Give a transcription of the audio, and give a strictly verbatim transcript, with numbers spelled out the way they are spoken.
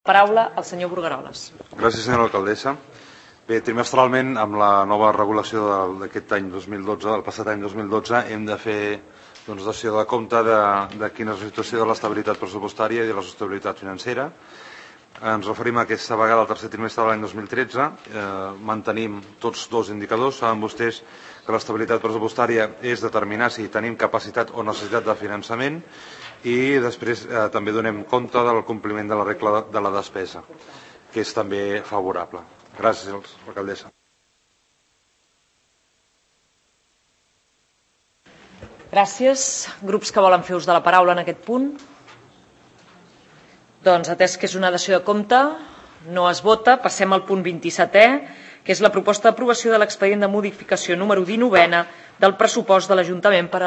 Paraula al senyor Burgaroles. Gràcies, senyora alcaldessa. Bé, trimestralment, amb la nova regulació d'aquest any dos mil dotze, del passat any dos mil dotze, hem de fer doncs, dació de compte de, de quina és la situació de l'estabilitat pressupostària i de la sostenibilitat financera. Ens referim a aquesta vegada al tercer trimestre de l'any dos mil tretze. Eh, mantenim tots dos indicadors. Saben vostès que l'estabilitat pressupostària és determinar si tenim capacitat o necessitat de finançament i després eh, també donem compte del compliment de la regla de la despesa, que és també favorable. Gràcies, alcaldessa. Gràcies. Grups que volen fer ús de la paraula en aquest punt? Doncs, atès que és una dació de compte, no es vota. Passem al punt vint-i-setè, que és la proposta d'aprovació de l'expedient de modificació número dinovena del pressupost de l'Ajuntament per a